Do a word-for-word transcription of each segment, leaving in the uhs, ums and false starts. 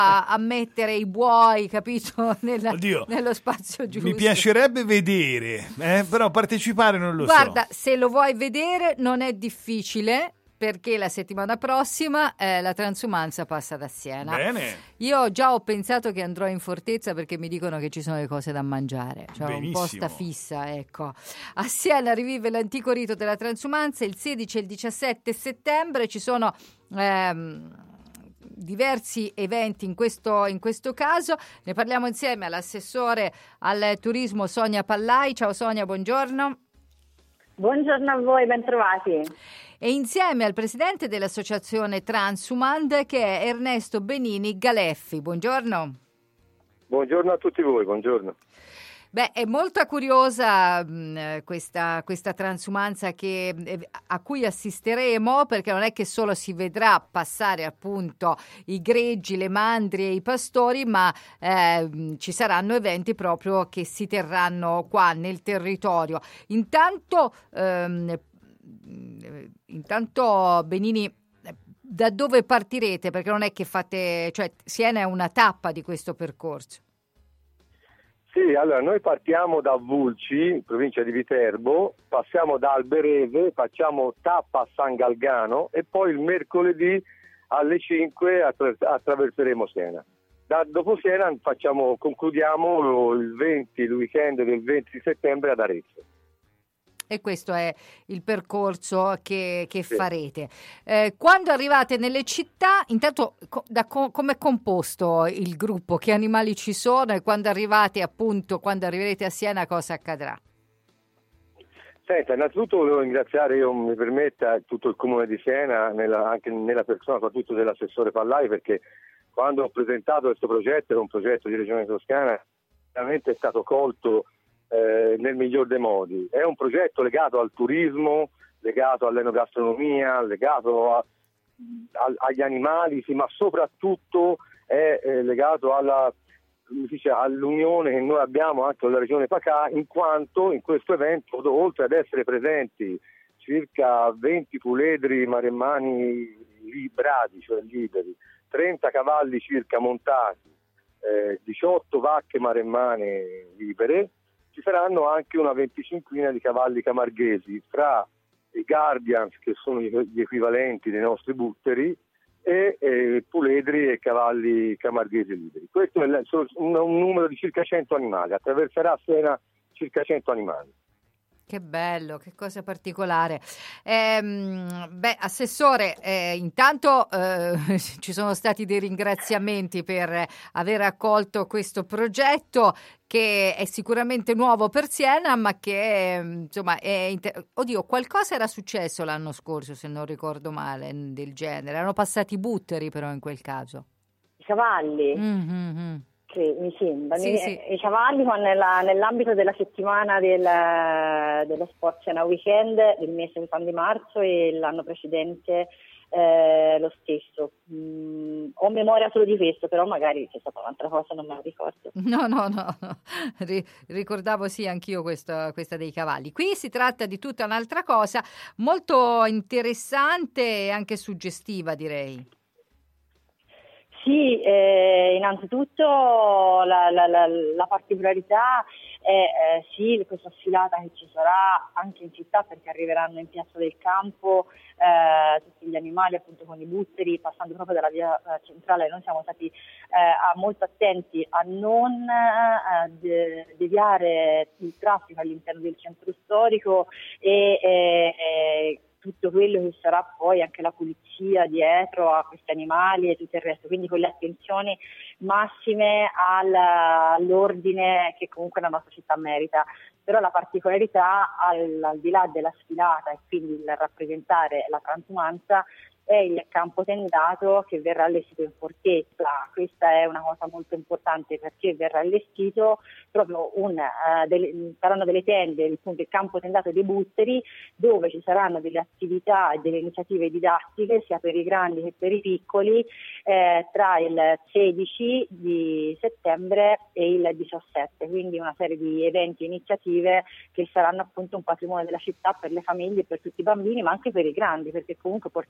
a, a mettere i buoi, capito, nella, nello spazio giusto. Mi piacerebbe vedere, eh? Però partecipare non lo Guarda, so. Guarda, se lo vuoi vedere non è difficile, perché la settimana prossima eh, la transumanza passa da Siena. Bene. Io già ho pensato che andrò in fortezza perché mi dicono che ci sono le cose da mangiare. Cioè Benissimo. un po' sta fissa, ecco. A Siena rivive l'antico rito della transumanza il sedici e il diciassette settembre. Ci sono ehm, diversi eventi in questo, in questo caso. Ne parliamo insieme all'assessore al turismo Sonia Pallai. Ciao Sonia, buongiorno. Buongiorno a voi, bentrovati. E insieme al presidente dell'associazione Transumand, che è Ernesto Benini Galeffi. Buongiorno. Buongiorno a tutti voi, buongiorno. Beh, è molto curiosa mh, questa, questa transumanza che, a cui assisteremo, perché non è che solo si vedrà passare appunto i greggi, le mandrie e i pastori, ma eh, ci saranno eventi proprio che si terranno qua nel territorio. Intanto, ehm, intanto Benini, da dove partirete? Perché non è che fate, cioè Siena è una tappa di questo percorso. Sì, allora noi partiamo da Vulci, provincia di Viterbo, passiamo da Albereve, facciamo tappa a San Galgano e poi il mercoledì alle cinque attra- attraverseremo Siena. Da, dopo Siena facciamo, concludiamo il venti, il weekend del venti di settembre ad Arezzo. E questo è il percorso che, che sì. farete. Eh, quando arrivate nelle città, intanto co- da co- come è composto il gruppo? Che animali ci sono? E quando arrivate appunto, quando arriverete a Siena, cosa accadrà? Senta, innanzitutto volevo ringraziare, io mi permetta, tutto il comune di Siena, nella, anche nella persona soprattutto dell'assessore Pallai, perché quando ho presentato questo progetto, era un progetto di Regione Toscana, veramente è stato colto Eh, nel miglior dei modi. È un progetto legato al turismo, legato all'enogastronomia, legato a, a, agli animali, sì, ma soprattutto è eh, legato alla, dice, all'unione che noi abbiamo anche con la regione Pacà, in quanto in questo evento, oltre ad essere presenti circa venti puledri maremmani librati, cioè liberi, trenta cavalli circa montati, eh, diciotto vacche maremmane libere, ci saranno anche una venticinquina di cavalli camarghesi, tra i Guardians, che sono gli equivalenti dei nostri butteri, e eh, puledri e cavalli camarghesi liberi. Questo è un, un numero di circa cento animali, attraverserà a Siena circa cento animali. Che bello, che cosa particolare. Ehm, beh, Assessore, eh, intanto eh, ci sono stati dei ringraziamenti per aver accolto questo progetto che è sicuramente nuovo per Siena, ma che insomma è inter- oddio, qualcosa era successo l'anno scorso, se non ricordo male, del genere. Erano passati i butteri però in quel caso. I cavalli? Mm-hmm. Sì, mi sembra. Sì, I, sì. I cavalli con nella, nell'ambito della settimana del, dello Sport Siena Weekend del mese di marzo e l'anno precedente eh, lo stesso. Mm, ho memoria solo di questo, però magari c'è stata un'altra cosa, non me la ricordo. No, no, no, no. R- ricordavo sì anch'io questa, questa dei cavalli. Qui si tratta di tutta un'altra cosa, molto interessante e anche suggestiva, direi. Sì, eh, innanzitutto la, la, la, la particolarità è eh, sì questa sfilata che ci sarà anche in città, perché arriveranno in Piazza del Campo eh, tutti gli animali appunto con i butteri, passando proprio dalla via eh, centrale. Noi siamo stati eh, molto attenti a non eh, de- deviare il traffico all'interno del centro storico e eh, eh, tutto quello che sarà poi anche la pulizia dietro a questi animali e tutto il resto, quindi con le attenzioni massime al, all'ordine che comunque la nostra città merita. Però la particolarità al, al di là della sfilata e quindi il rappresentare la transumanza è il campo tendato che verrà allestito in fortezza. Questa è una cosa molto importante perché verrà allestito proprio un, uh, delle, saranno delle tende, appunto il campo tendato dei butteri, dove ci saranno delle attività e delle iniziative didattiche sia per i grandi che per i piccoli eh, tra il sedici di settembre e il diciassette, quindi una serie di eventi e iniziative che saranno appunto un patrimonio della città per le famiglie e per tutti i bambini, ma anche per i grandi, perché comunque portiamo un po'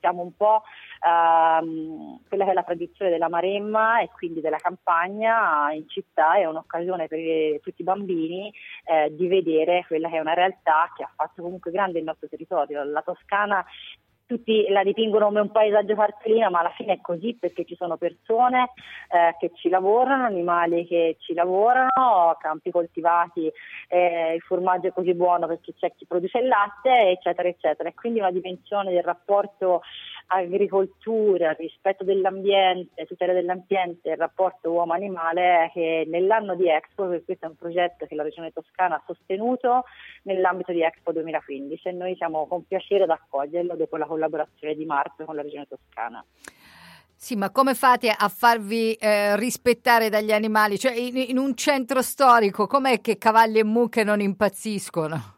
po' ehm, quella che è la tradizione della Maremma e quindi della campagna in città. È un'occasione per tutti i bambini eh, di vedere quella che è una realtà che ha fatto comunque grande il nostro territorio. La Toscana tutti la dipingono come un paesaggio cartolina, ma alla fine è così perché ci sono persone eh, che ci lavorano, animali che ci lavorano, campi coltivati, eh, il formaggio è così buono perché c'è chi produce il latte, eccetera, eccetera. E quindi una dimensione del rapporto agricoltura, rispetto dell'ambiente, tutela dell'ambiente, il rapporto uomo-animale che nell'anno di Expo, perché questo è un progetto che la Regione Toscana ha sostenuto nell'ambito di Expo duemilaquindici e noi siamo con piacere ad accoglierlo dopo la collaborazione di marzo con la Regione Toscana. Sì, ma come fate a farvi eh, rispettare dagli animali? Cioè in, in un centro storico, com'è che cavalli e mucche non impazziscono?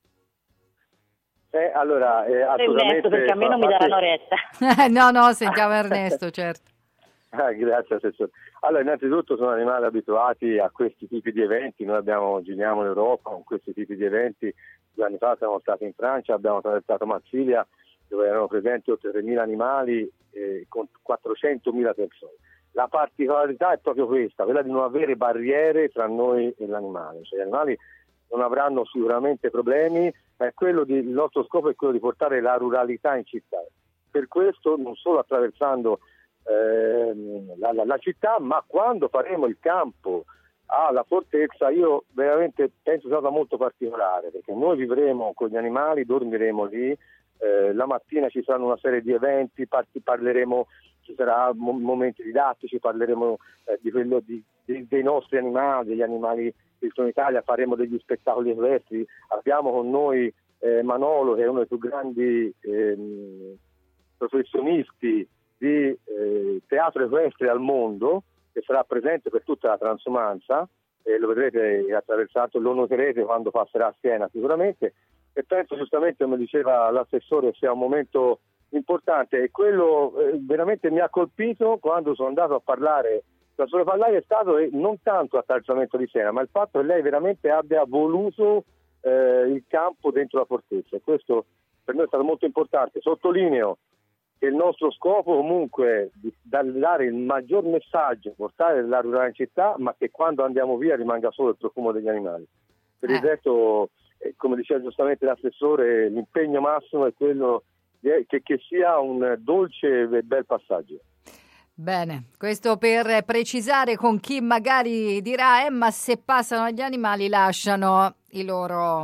Eh, allora, eh, Ernesto, perché a me non mi daranno retta. no, no, sentiamo Ernesto, certo. Ah, grazie assessore. Allora, innanzitutto sono animali abituati a questi tipi di eventi. Noi abbiamo giriamo l'Europa con questi tipi di eventi. Due anni fa siamo stati in Francia, abbiamo attraversato Marsiglia, dove erano presenti oltre tremila animali eh, con quattrocentomila persone. La particolarità è proprio questa, quella di non avere barriere tra noi e l'animale. Cioè, gli animali non avranno sicuramente problemi, ma è quello di, il nostro scopo è quello di portare la ruralità in città. Per questo non solo attraversando eh, la, la, la città, ma quando faremo il campo alla fortezza, io veramente penso sia stata molto particolare, perché noi vivremo con gli animali, dormiremo lì, eh, la mattina ci saranno una serie di eventi, parti, parleremo, ci saranno mo- momenti didattici, parleremo eh, di quello di, di, dei nostri animali, degli animali che sono in Italia, faremo degli spettacoli equestri, abbiamo con noi eh, Manolo, che è uno dei più grandi ehm, professionisti di eh, teatro equestre al mondo, che sarà presente per tutta la transumanza, e lo vedrete attraversato, lo noterete quando passerà a Siena sicuramente, e penso giustamente, come diceva l'assessore, sia un momento importante, e quello eh, veramente mi ha colpito quando sono andato a parlare. La sua parlare è stato eh, non tanto attraversamento di Siena, ma il fatto che lei veramente abbia voluto eh, il campo dentro la fortezza, e questo per noi è stato molto importante. Sottolineo che il nostro scopo comunque è di dare il maggior messaggio, portare la ruralità in città, ma che quando andiamo via rimanga solo il profumo degli animali. Per il resto, eh, come diceva giustamente l'assessore, l'impegno massimo è quello di, che, che sia un dolce e bel passaggio. Bene, questo per precisare con chi magari dirà, eh, ma se passano gli animali lasciano i loro...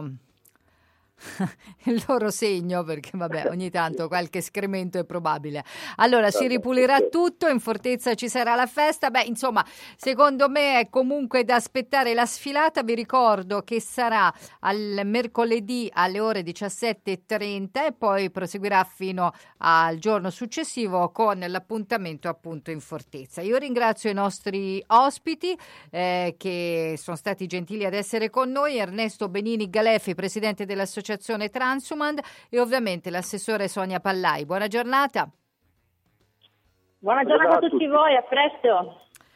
il loro segno, perché vabbè, ogni tanto qualche escremento è probabile. Allora si ripulirà tutto, in fortezza ci sarà la festa. Beh, insomma, secondo me è comunque da aspettare la sfilata. Vi ricordo che sarà al mercoledì alle ore diciassette e trenta e poi proseguirà fino al giorno successivo con l'appuntamento appunto in fortezza. Io ringrazio i nostri ospiti eh, che sono stati gentili ad essere con noi: Ernesto Benini Galeffi, presidente dell'associazione Transumand, e ovviamente l'assessore Sonia Pallai. Buona giornata. Buona giornata a tutti voi, a presto.